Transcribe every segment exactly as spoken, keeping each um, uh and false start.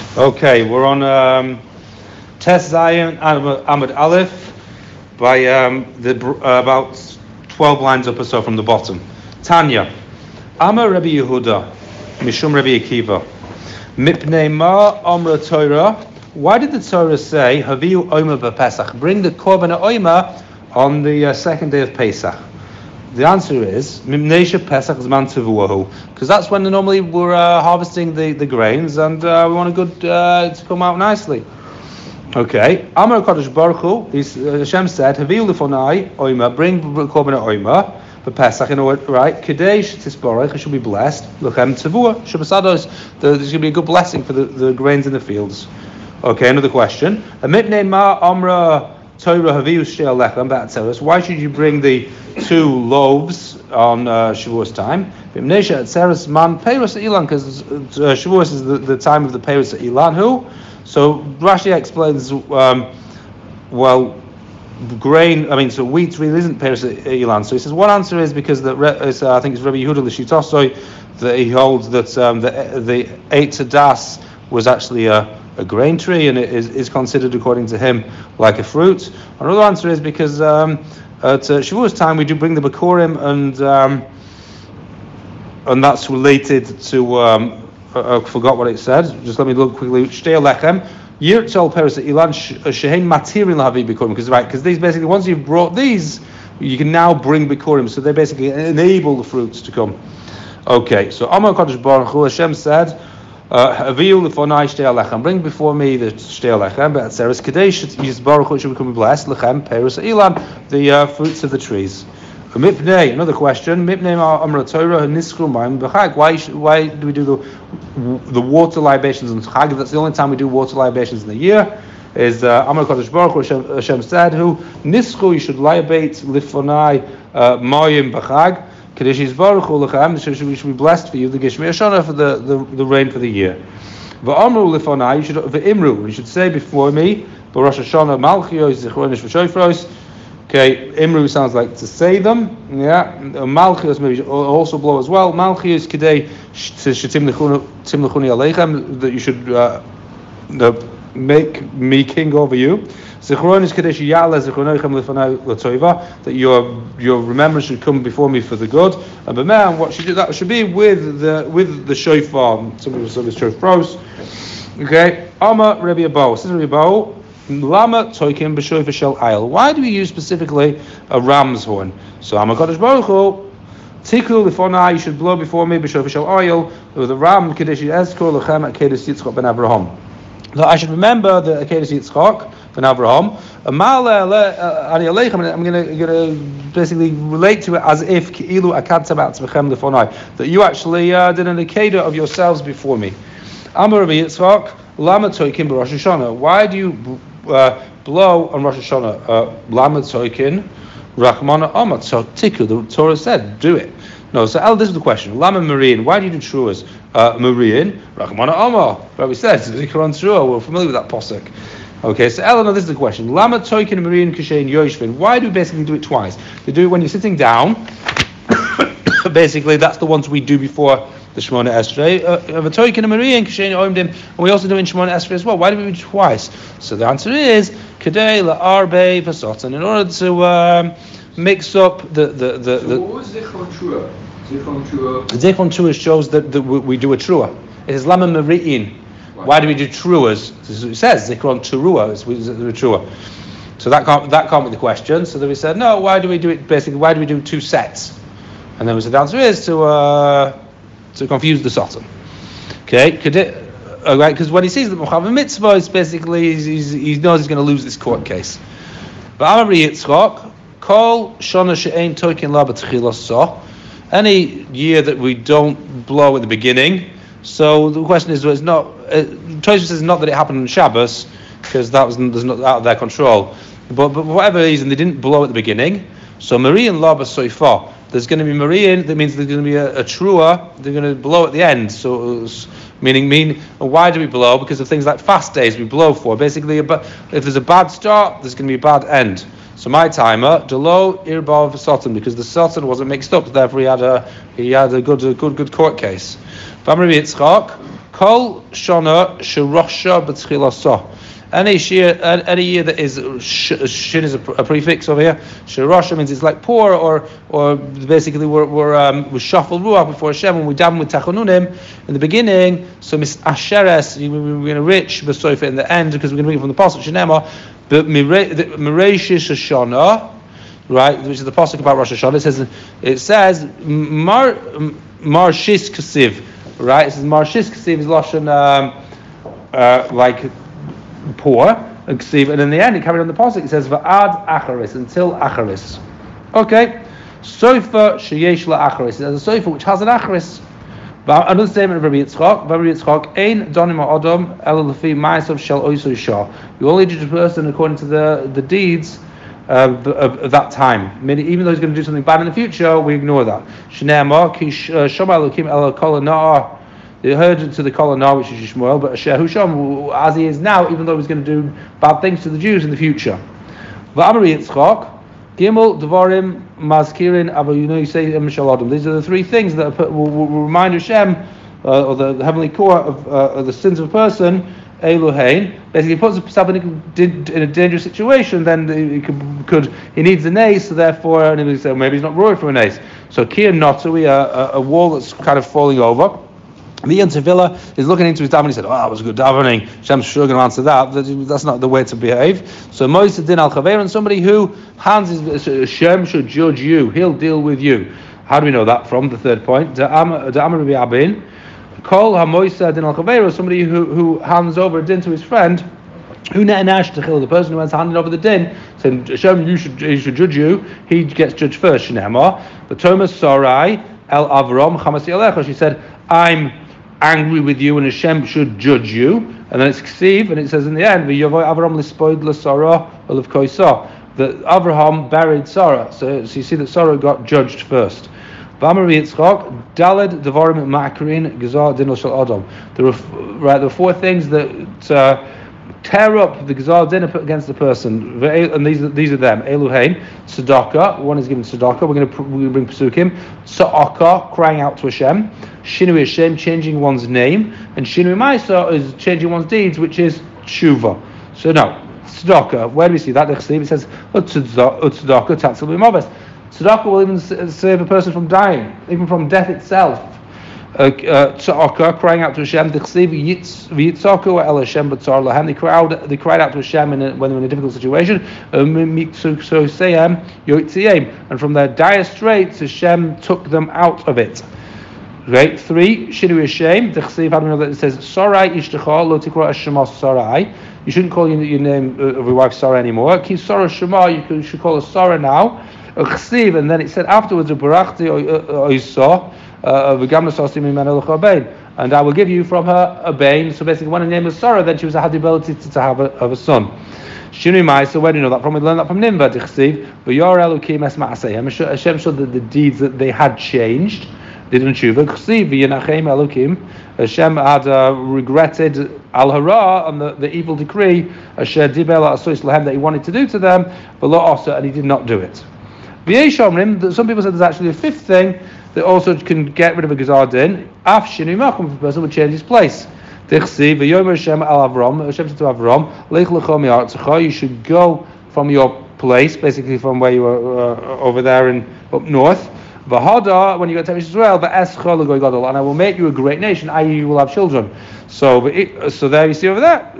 Okay, we're on um, Tes Zion Amud Aleph by um, the uh, about twelve lines up or so from the bottom. Tanya, Amar Rabbi Yehuda, Mishum Rabbi Akiva, Mipnei Ma Amra Torah. Why did the Torah say Haviu Omer b'Pesach? Bring the Korban Omer on the uh, second day of Pesach. The answer is Mimnesha Pesach Zman Tevuahu, because that's when normally we're uh, harvesting the, the grains, and uh, we want a good uh, to come out nicely. Okay, Amar Kodesh Baruch Hu, uh, Hashem said, Haviu Lefonai Omer, bring Korban Omer for Pesach, in order, right? Kadesh Tisborach, it should be blessed. Lochem Tevuah, Shabbasados, there's going to be a good blessing for the, the grains in the fields. Okay, another question. Amitnei Ma Amra Torah Haviu Shel Lechem Ba'atzeres. Why should you bring the two loaves on uh, Shavuos time? B'mnesha Atzeres Man Peiros Ilan, because uh, Shavuos is the, the time of the Peiros Ilan. Who? So Rashi explains. Um, well, grain. I mean, so wheat really isn't Peiros Ilan. So he says one answer is because that uh, I think it's Rabbi Yehuda L'Shitosoi that he holds that um, the the Eitz Hadas was actually a a grain tree, and it is, is considered, according to him, like a fruit. Another answer is because um, at uh, Shavuos time we do bring the Bakurim, and um, and that's related to. Um, I, I forgot what it said. Just let me look quickly. Shtei lechem yirtzol peres ilan shehein matirin lahavi bikurim, because right, because these basically once you've brought these, you can now bring Bikurim, so they basically enable the fruits to come. Okay, so Amar Kodesh Baruch Hu, Hashem said. Haviu lefonai shtei alechem. Bring before me the shtei alechem. But Atzeres Kadesh Yisbaruch should become blessed. Lechem Peiros Ilan, the uh, fruits of the trees. Mipnei, another question. Mipnei Amra Torah Niskru Mayim B'Chag. Why why do we do the the water libations on Chag? That's the only time we do water libations in the year. Is uh, Amar Kodesh Baruch Hu, Hashem, Hashem said, "Who Niskru you should libate lefonai Mayim B'Chag." Kadeshis Baruch Hu Lechem, should should be blessed for you the Geshmi Ashana for the, the, the rain for the year. V'amru lefonai, you should v'imru, you should say before me, B'Rosh Hashanah Malchios Zichronish V'Shoifros. Okay, imru sounds like to say them. Yeah, Malchios maybe also blow as well. Malchios Kadei Shetim Lechuni Aleichem, that you should uh, make me king over you. Zichron Kadesh Ya'ala Zichronochem Lefanai Latoiva, that your your remembrance should come before me for the good. And but man, what should do that should be with the with the shofar. Some of the shofros. Okay, Amma Rabbi Abou. Says Rabbi Abou, Lama Toikim B'Shofar Shel Ayil. Why do we use specifically a ram's horn? So Amma Kodesh Baruch Hu, Tikul Lefonai, you should blow before me B'Shofar Shel Ayil with a ram Kadesh Ezkor Lechem at Kedesh Yitzchak ben Avraham. That I should remember the Kedesh Yitzchak ben Avraham. I'm going to basically relate to it as if that you actually uh, did an akeda of yourselves before me. Amar Rabbi Yitzchak, Lama Toikin b'Rosh Hashanah. Why do you uh, blow on Rosh Hashanah? Lama Toikin, Rachmana Amar. So Tiku, the Torah said, do it. No, so El, this is the question. Lama Marian, why do you do Truas? Uh, Marian, Rachmana Amar. Rabbi said, Zikron Trua, we're familiar with that posuk. Okay, so Eleanor, this is the question. Lama Toikin Marian Kashain Yoshvin. Why do we basically do it twice? They do it when you're sitting down. Basically, that's the ones we do before the Shemona Esrei. Uh, Toikin Marian Kashain Oimdim, and we also do it in Shemona Esrei as well. Why do we do it twice? So the answer is Kadei La Arbe Vasotan. In order to um, mix up the the the. So the what was Zichron Trua? Zichron Trua. Zichron Trua shows that, that we, we do a Trua. It is Lama Marian. Why do we do truas? It says Zikron Trua, it's Trua. So that can't that can't be the question. So then we said, no, why do we do it basically? Why do we do two sets? And then we said the answer is to uh, to confuse the Satan. Okay, could it? Uh, right, because when he sees the Mechav Mitzvah, it's basically he's, he's, he knows he's going to lose this court case. But Amari Yitzchak, Kol Shana She'ein Toikin La B'Tchilas So. Any year that we don't blow at the beginning. So the question is, it's not. Uh, Tosfos says not that it happened on Shabbos, because that was there's not out of their control. But but for whatever reason, they didn't blow at the beginning. So Marian Laba Soifa, there's going to be Marian. That means there's going to be a, a Trua. They're going to blow at the end. So meaning mean. Why do we blow? Because of things like fast days. We blow for basically. But if there's a bad start, there's going to be a bad end. So my timer, Delo Irbav Sotan, because the Sotan wasn't mixed up. Therefore, he had a he had a good a good good court case. Vamri Yitzchak. Kol shana shirosha b'tchilaso. Any year, any year that is shin is a, a prefix over here. Shirosha means it's like poor, or or basically we're we're um, we shuffle ruach before Hashem when we daven with tachanunim in the beginning. So mis asheres we're going to rich b'soifa in the end because we're going to read from the pasuk Shenema. But mireishish Shana, right, which is the pasuk about Rosh Hashanah. It says it says mar marshis kasiv, right? It says marshis kasiv is lashon um, uh, like poor, and in the end it carried on the pasuk. It says va'ad acharis, until acharis. Okay, sofa sheyesh la acharis. There's a sofa which has an acharis. Another statement of Rabbi Yitzchak. Rabbi Yitzchak, ein donim ha'adam ela lefi ma'asav shel oisui shah. You only judge a person according to the the deeds of, of, of that time. Meaning, even though he's going to do something bad in the future, we ignore that. Shneimar ki shama elokim ela kol ha'na'ah. They heard to the Kol Ha'Na'ah, which is Yishmael, but Asher Husham, as he is now, even though he's going to do bad things to the Jews in the future. V'amar Yitzchak, Gimel Devarim Mazkirin Abu Yisei Mishaladam. These are the three things that put, will, will remind Hashem, uh, or the, the heavenly core of, uh, of the sins of a person. Elohein. Basically, he puts himself in a, in a dangerous situation. Then he could, could he needs an ace, so therefore, and he say, well, maybe he's not roaring for an ace. So Kir Notui, a, a wall that's kind of falling over. The Tevila is looking into his davening. He said, "Oh, that was a good davening. Shem's sure going to answer that. That's not the way to behave." So Moshe Din Al Chaver, and somebody who hands his Shem should judge you. He'll deal with you. How do we know that from the third point? The Amar Rabbi Abin, Kol HaMoshe Din Al Chaver, somebody who who hands over a din to his friend. Who ne'enash techil, the person who has handed over the din, saying Shem, you should he should judge you. He gets judged first. Shneimar, but Thomas Sarai El Avram Chamasi Alecha. She said, "I'm angry with you, and Hashem should judge you." And then it's Ksiv, and it says in the end, "V'yavoy Avraham lispoid l'Sarah olav koisah," that Avraham buried Sarah. So, so you see that Sarah got judged first. V'amar Yitzchak daled devarim ma'akrin gezar din shel adam. There were right, there were four things that uh, tear up the gezar din against the person, and these are, these are them: Eluhein, tzedakah. One is given tzedakah. We're going to we're going to bring psukim. Sa'aka, crying out to Hashem. Shinui Hashem, changing one's name, and Shinui Maisa is changing one's deeds, which is tshuva. So no, tzedakah. Where do we see that? It says tzedakah tatzil b'maves. Tzedakah will even save a person from dying, even from death itself. Tzedakah, uh, crying out to Hashem. V'yitzaku el Hashem b'tzar lahem. They cried, they cried out to Hashem in a, when they were in a difficult situation. And from their dire straits, Hashem took them out of it. Right, three, Shinui Hashem, the Chsiv, how do we know that it says, Sarai Ishtacha, lo tikra Shema Sarai. You shouldn't call your, your name of your wife Sarah anymore. Ki Sarah Shema, you should call her Sarah now. Chsiv, and then it said afterwards, Barachti Oisah, V'gam Nasasim Iman Elach Abein. And I will give you from her a bain. So basically, when her name was Sarah, then she was had the ability to, to have, a, have a son. Shinui Maisa, where do you know that from? We learned that from Nimba, Chsiv, V'yor Elokim Es Ma'aseh. Hashem showed that the deeds that they had changed. They didn't tshuva. Chsiv v'yenachem elokim. Hashem had uh, regretted al hara on the, the evil decree asher dibel asois lahem that he wanted to do to them, but lo also, and he did not do it. V'yeshomrim. Some people said there's actually a fifth thing that also can get rid of a gezar din. Af shinui makom, if a person would change his place. Chsiv v'yomer Hashem al Avram. Hashem said to Avram, Lech lecho mi'artzecha. You should go from your place, basically from where you were uh, over there in up north. V'hada, when you go to Israel, and I will make you a great nation, that is, you will have children. So, so there you see over there,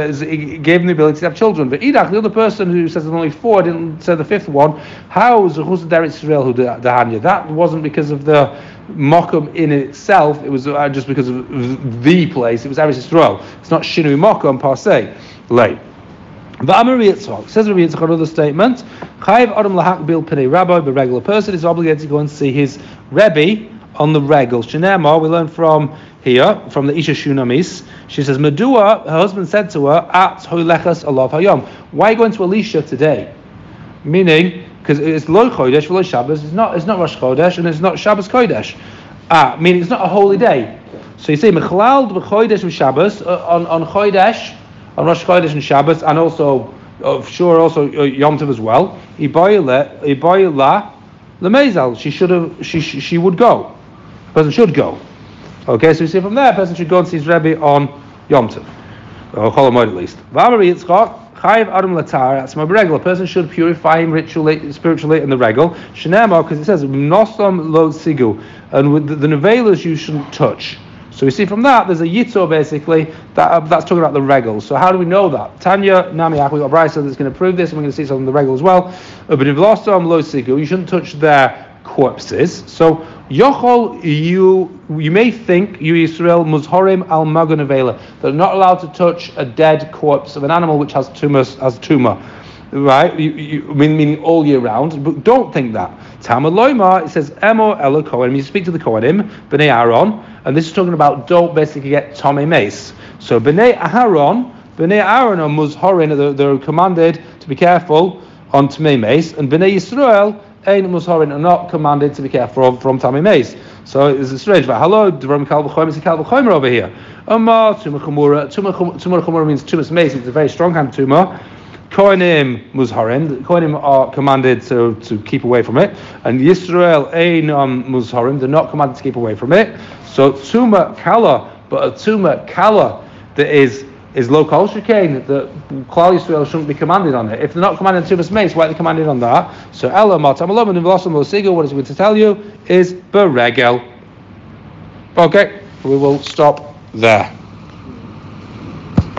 it gave him the ability to have children. But Idach, the other person who says there's only four, didn't say the fifth one. How is the Israel who dahanya? That wasn't because of the Mokum in itself. It was just because of the place. It was Eretz Israel. It's not Shinui Mokum per se. Late. But Amar Yitzchak says Rabbi Yitzchak another statement. Chayiv Adam lahak bil pnei rabbi, the regular person is obligated to go and see his Rebbe on the regal. Shenema, we learn from here from the Isha Shunamis. She says, Medua, her husband said to her, At hoylechas alav hayom. Why are you going to Elisha today? Meaning, because it's lo chodesh v'lo Shabbos. It's not. It's not Rosh Chodesh and it's not Shabbos Kodesh. Ah, meaning it's not a holy day. So you say mechalal b'chodesh v'Shabbos on on Chodesh. On Rosh Chodesh and Shabbos, and also, uh, sure, also uh, Yom Tov as well. Ibayla lemezal. She should have. She, she she would go. The person should go. Okay, so we see from there, a person should go and see his Rebbe on Yom Tov, or Chol HaMoed at least. V'amar Yitzchak, Chayiv Adam Latar, that's my regular. A person should purify him ritually, spiritually in the regal. Shenema, because it says, Noslam Lo Sigu, and with the, the nevelas you shouldn't touch. So we see from that, there's a yitzor basically, that uh, that's talking about the regals. So how do we know that? Tanya, Namiach, we've got a brayso that's going to prove this, and we're going to see something in the regal as well. Uh, but if Noslam Lo Sigu, you shouldn't touch their corpses. So Yochol, you you may think you Yisrael Muzhorim al Magan Avela, they're not allowed to touch a dead corpse of an animal which has tumors as tumor, right? You, you, meaning all year round. But don't think that. Talmud Loima, it says Emo Elo Kohanim. You speak to the Kohanim, Bnei Aaron, and this is talking about don't basically get Tomei Mace. So Bnei Aaron, Bnei Aaron are Muzhorin, they're, they're commanded to be careful on Tomei Mace, and Bnei Yisrael Ein Musharin are not commanded to be careful from Tomei Mace. So it's strange. But hello, Devram Kal V'chomer is a Kal V'chomer over here. Amma Tumah Chamura. Tumah Chamura means Tumas Mace. It's a very strong hand Tumah. Kohanim Muzharim. Kohanim are commanded to, to keep away from it, and Yisrael Ein um, Muzharim. They're not commanded to keep away from it. So Tumah Kala, but a Tumah Kala that is. is local shekain, that Klal Yisrael shouldn't be commanded on it. If they're not commanded to Tumas Mace, why are they commanded on that? So Ella Matam Alom and V'lasam Lo Sigu, what is going to tell you is Beregel. Okay, we will stop there.